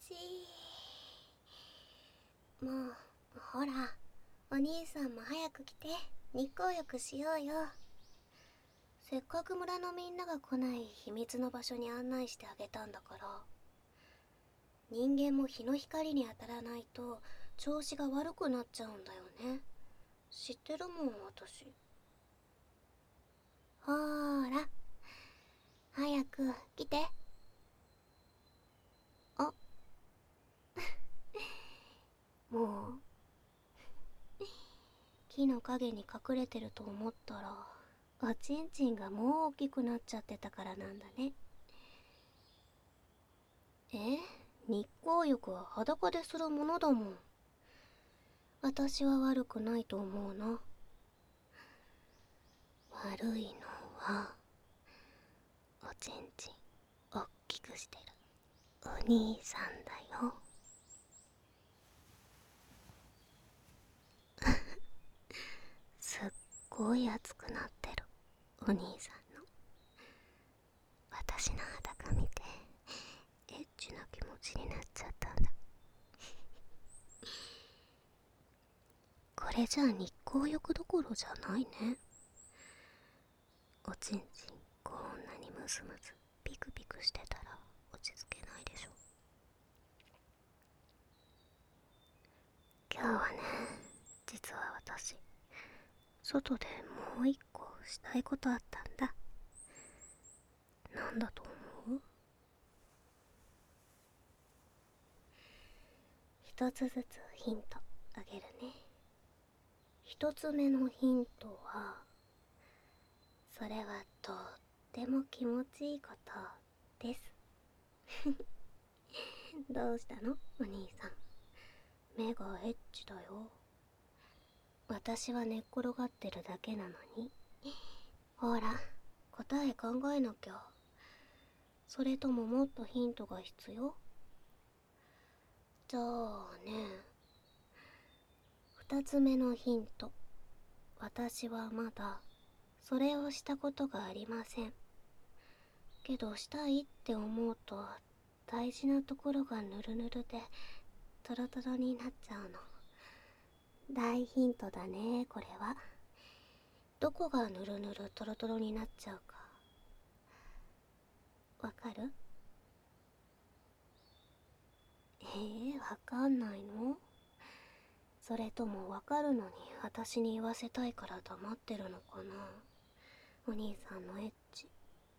しい。もうほら、お兄さんも早く来て日光浴しようよ。せっかく村のみんなが来ない秘密の場所に案内してあげたんだから。人間も日の光に当たらないと調子が悪くなっちゃうんだよね。知ってるもん私。ほーら、早く来て。あ、もう木の陰に隠れてると思ったら、おちんちんがもう大きくなっちゃってたからなんだね。日光浴は裸でするものだもん。私は悪くないと思うな。悪いのはおちんちんおっきくしてるお兄さんだよ。すっごい熱くなってるお兄さんの。私の裸見てエッチな気持ちになっちゃったんだ。これじゃあ日光浴どころじゃないね。おちんちんこんなにムスムスピクピクしてたら落ち着けないでしょ。今日はね、実は私外でもう一個したいことあったんだ。なんだと思う？一つずつヒントあげるね。一つ目のヒントは、それはとっても気持ちいいことです。どうしたのお兄さん。目がエッチだよ。私は寝っ転がってるだけなのに。ほら、答え考えなきゃ。それとももっとヒントが必要？じゃあね、二つ目のヒント。私はまだそれをしたことがありません。けどしたいって思うと大事なところがヌルヌルでトロトロになっちゃうの。大ヒントだね、これは。どこがヌルヌルトロトロになっちゃうかわかる？わかんないの？それともわかるのに私に言わせたいから黙ってるのかな、お兄さんのエッチ。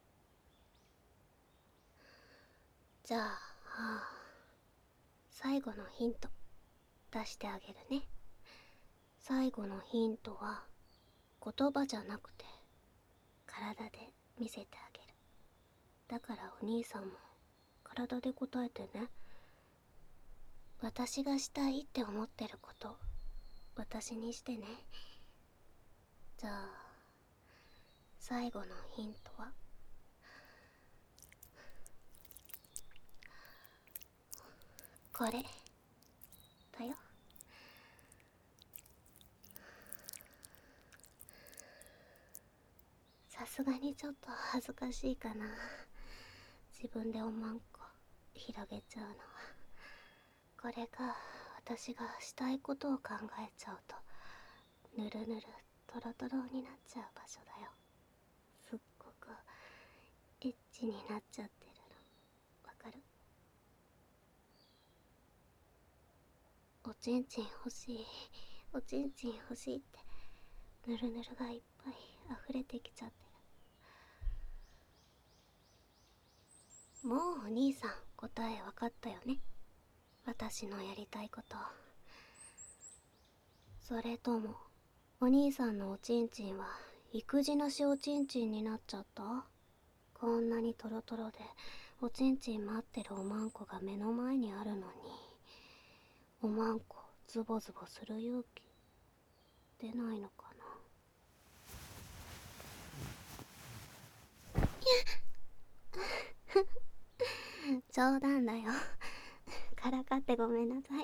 じゃあ、最後のヒント出してあげるね。最後のヒントは言葉じゃなくて体で見せてあげる。だからお兄さんも体で答えてね。私がしたいって思ってること私にしてね。じゃあ最後のヒントはこれだよ。さすがにちょっと恥ずかしいかな、自分でおまんこ広げちゃうのは。これが私がしたいことを考えちゃうとぬるぬるトロトロになっちゃう場所だよ。すっごくエッチになっちゃってるのわかる？おちんちん欲しい、おちんちん欲しいってぬるぬるがいっぱい溢れてきちゃってる。もうお兄さん答えわかったよね、私のやりたいこと。それともお兄さんのおちんちんは育児なしおちんちんになっちゃった？こんなにトロトロでおちんちん待ってるおまんこが目の前にあるのに、おまんこズボズボする勇気出ないのかな。冗談だよ。からかってごめんなさい。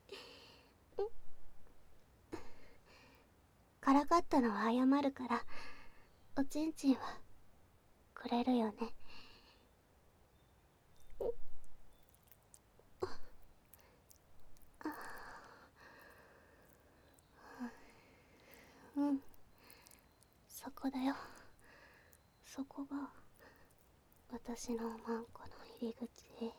からかったのは謝るから、おちんちんはくれるよね。 こだよ。そこが私のおまんこの入り口。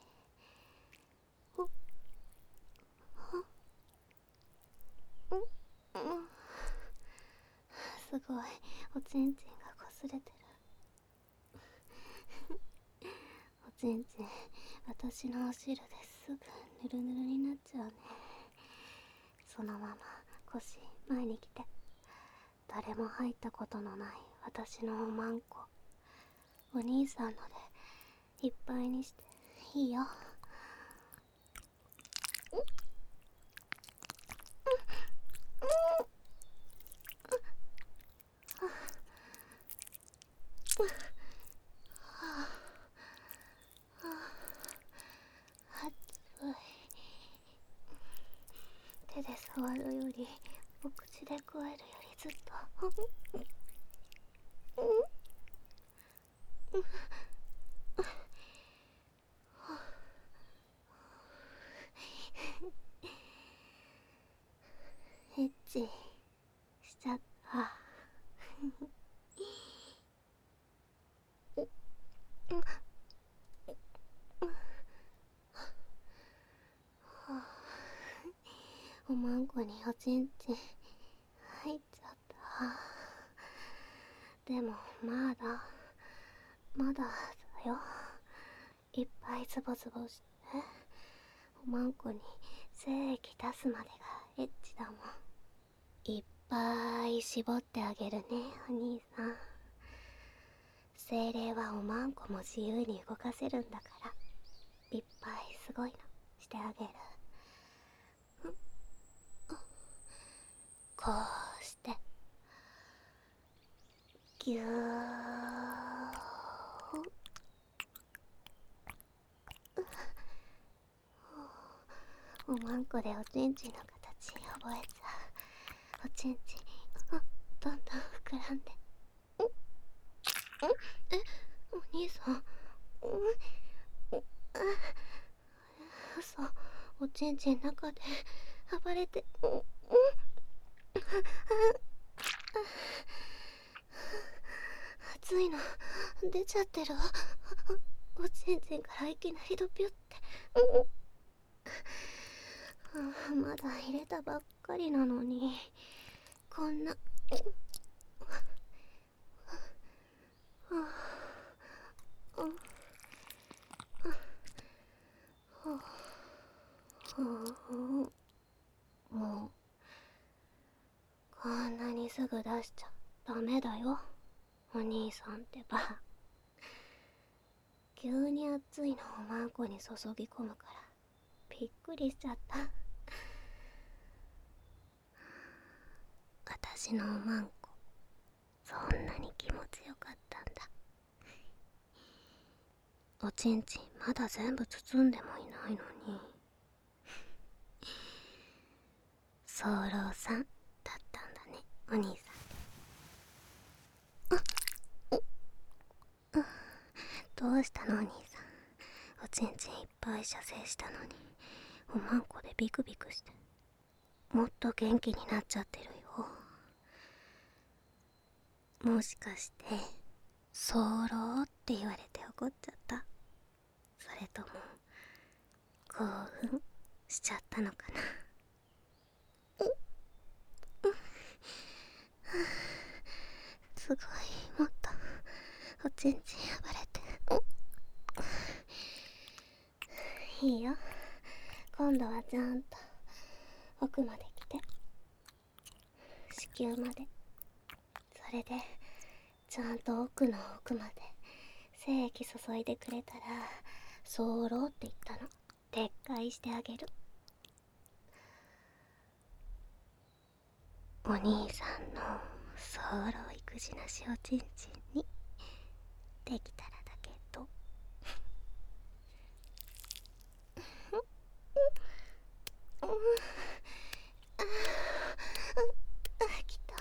すごい、おちんちんがこすれてる。おちんちん、私のお汁ですぐぬるぬるになっちゃうね。そのまま腰前に来て。誰も入ったことのない私のおまんこ、お兄さんのでいっぱいにしていいよ。手で触るよりお口で加えるよりずっとエッチしちゃった。おまんこにおちんちん入っちゃった。でもまだだよ。いっぱいズボズボしておまんこに精液出すまでがエッチだもん。いっぱい絞ってあげるね、お兄さん。精霊はおまんこも自由に動かせるんだから、いっぱいすごいのしてあげる。こうしてぎゅー。おまんこでおちんちんの形覚えちゃう。おちんちんどんどん膨らんで。お兄さん、嘘。おちんちん中で暴れて。熱いの出ちゃってるわ。おちんちんからいきなりドピュって。まだ入れたばっかりなのにこんな。もうこんなにすぐ出しちゃダメだよ、お兄さんってば。急に熱いのをまんこに注ぎ込むからびっくりしちゃった。私のおまんこそんなに気持ちよかったんだ。おちんちんまだ全部包んでもいないのに早漏さんだったんだね、お兄さん。どうしたの、お兄さん。おちんちんいっぱい射精したのにおまんこでビクビクしてもっと元気になっちゃってるよ。もしかして早漏って言われて怒っちゃった？それとも興奮しちゃったのかな。すごい、もっとおちんちん暴れて。いいよ、今度はちゃんと奥まで来て。子宮まで。それでちゃんと奥の奥まで精液注いでくれたら早漏って言ったの撤回してあげる。お兄さんの早漏育児なしおちんちんにできたらだけど。来た。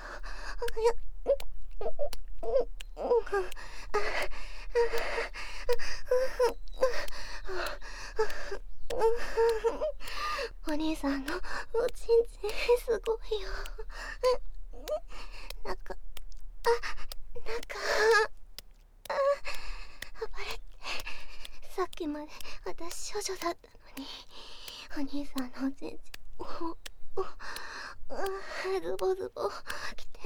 お兄さんのおちんちんすごいよ。なんかなんか暴れて、さっきまで私処女だったのに、お兄さんのおちんちんズボズボきて、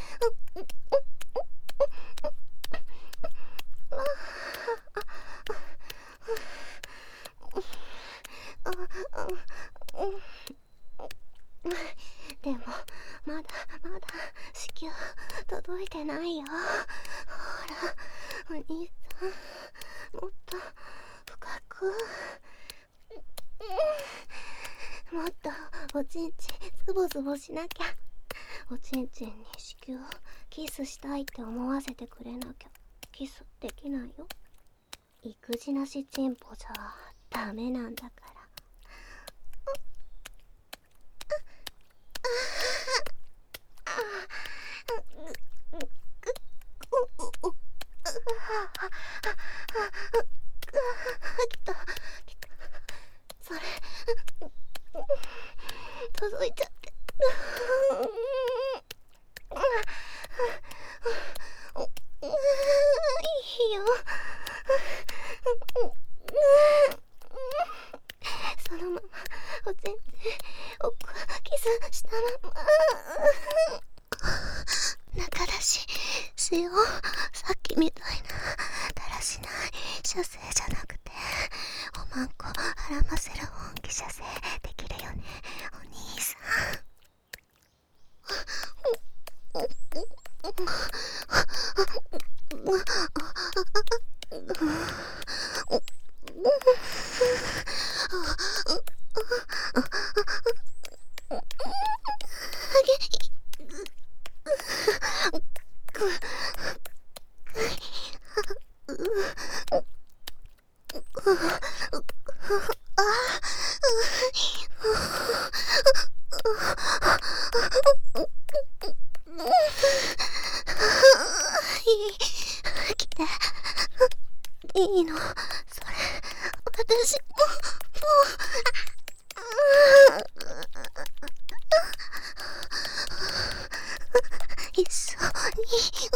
でもまだまだ子宮届いてないよ。ほらお兄さん、もっと深く、もっとおちんちんズボズボしなきゃ。おちんちんに子宮キスしたいって思わせてくれなきゃキスできないよ。育児なしチンポじゃダメなんだから。来た来た、それ届いちゃって。いいよ。そのままおちんちんをキスしたまま中出ししよう。さっきみたいなだらしない射精じゃなくて、おまんこはらませる本気射精できるよね、お兄さん。来ていいのそれ、私も一緒に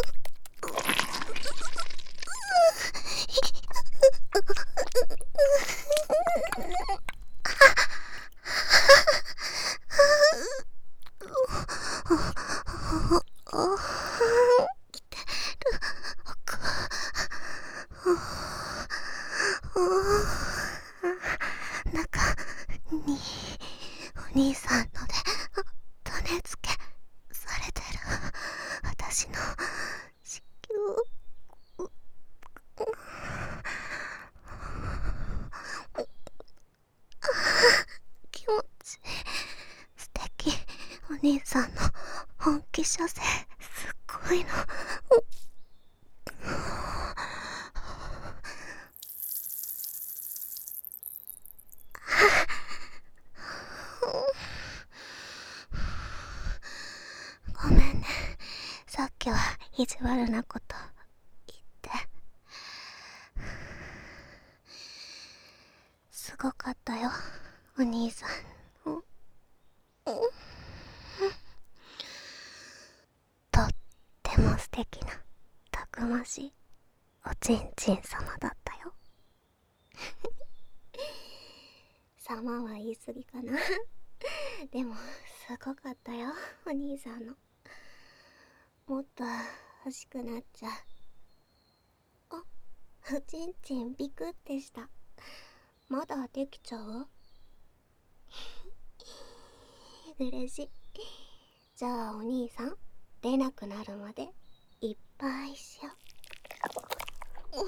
来てる中にお兄さんので種付けされてる私の子宮。気持ちいい、素敵。お兄さんの本気射精すっごいの。ごめんね、さっきは意地悪なこと言って。すごかったよ、お兄さん。とっても素敵なたくましいおちんちん様だったよ。様は言い過ぎかな。でもすごかったよ、お兄さんの。もっと欲しくなっちゃう。おちんちんビクってした。まだできちゃう？嬉しい。じゃあお兄さん、出なくなるまでいっぱいしよう。